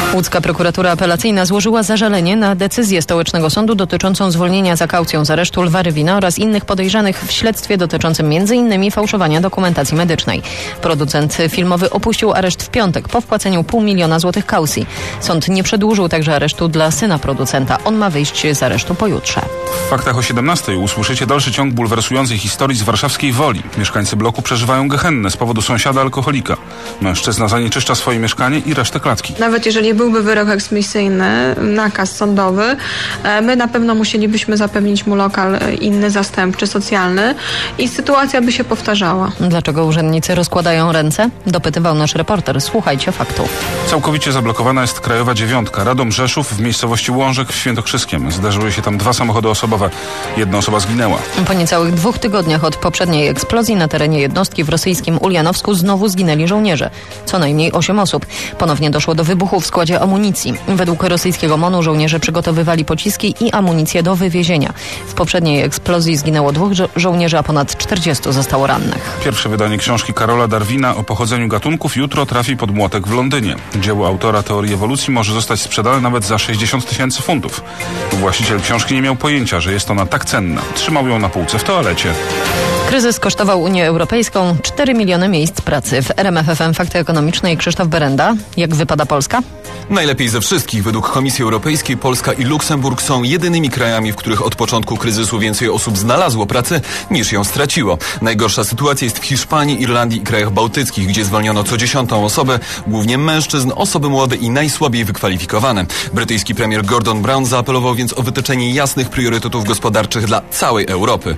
Łódzka prokuratura apelacyjna złożyła zażalenie na decyzję Stołecznego Sądu dotyczącą zwolnienia za kaucją z aresztu Lwa Rywina oraz innych podejrzanych w śledztwie dotyczącym m.in. fałszowania dokumentacji medycznej. Producent filmowy opuścił areszt w piątek po wpłaceniu 500 000 złotych kaucji. Sąd nie przedłużył także aresztu dla syna producenta. On ma wyjść z aresztu pojutrze. W faktach o 17 usłyszycie dalszy ciąg bulwersującej historii z warszawskiej Woli. Mieszkańcy bloku przeżywają gehennę z powodu sąsiada alkoholika. Mężczyzna zanieczyszcza swoje mieszkanie i resztę klatki. Nawet jeżeli byłby wyrok eksmisyjny, nakaz sądowy, my na pewno musielibyśmy zapewnić mu lokal inny, zastępczy, socjalny i sytuacja by się powtarzała. Dlaczego urzędnicy rozkładają ręce? Dopytywał nasz reporter. Słuchajcie faktów. Całkowicie zablokowana jest krajowa 9, Radom-Rzeszów w miejscowości Łążek w Świętokrzyskiem. Zdarzyły się tam 2 samochody osobowe. Jedna osoba zginęła. Po niecałych 2 tygodniach od poprzedniej eksplozji na terenie jednostki w rosyjskim Ulianowsku znowu zginęli żołnierze. Co najmniej 8 osób. Ponownie doszło do wybuchu w składzie amunicji. Według rosyjskiego MON-u żołnierze przygotowywali pociski i amunicję do wywiezienia. W poprzedniej eksplozji zginęło 2 żołnierzy, a ponad 40 zostało rannych. Pierwsze wydanie książki Karola Darwina o pochodzeniu gatunków jutro trafi pod młotek w Londynie. Dzieło autora teorii ewolucji może zostać sprzedane nawet za 60 000 funtów. Właściciel książki nie miał pojęcia, że jest ona tak cenna. Trzymał ją na półce w toalecie. Kryzys kosztował Unię Europejską 4 miliony miejsc pracy. W RMF FM Fakty Ekonomiczne Krzysztof Berenda. Jak wypada Polska? Najlepiej ze wszystkich. Według Komisji Europejskiej Polska i Luksemburg są jedynymi krajami, w których od początku kryzysu więcej osób znalazło pracę niż ją straciło. Najgorsza sytuacja jest w Hiszpanii, Irlandii i krajach bałtyckich, gdzie zwolniono co 10. osobę, głównie mężczyzn, osoby młode i najsłabiej wykwalifikowane. Brytyjski premier Gordon Brown zaapelował więc o wytyczenie jasnych priorytetów gospodarczych dla całej Europy.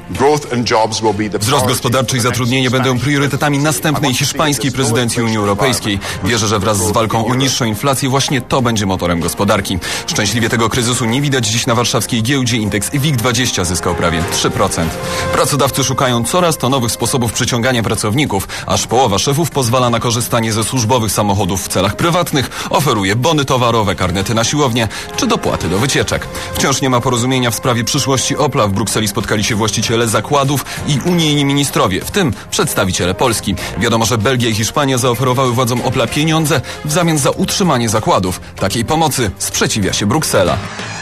Wzrost gospodarczy i zatrudnienie będą priorytetami następnej hiszpańskiej prezydencji Unii Europejskiej. Wierzę, że wraz z walką o niższą inflację właśnie to będzie motorem gospodarki. Szczęśliwie tego kryzysu nie widać dziś na warszawskiej giełdzie. Indeks WIG20 zyskał prawie 3%. Pracodawcy szukają coraz to nowych sposobów przyciągania pracowników. Aż połowa szefów pozwala na korzystanie ze służbowych samochodów w celach prywatnych, oferuje bony towarowe, karnety na siłownię czy dopłaty do wycieczek. Wciąż nie ma porozumienia w sprawie przyszłości Opla. W Brukseli spotkali się właściciele zakładów i unijni ministrowie, w tym przedstawiciele Polski. Wiadomo, że Belgia i Hiszpania zaoferowały władzom Opla pieniądze w zamian za utrzymanie zakładów. Takiej pomocy sprzeciwia się Bruksela.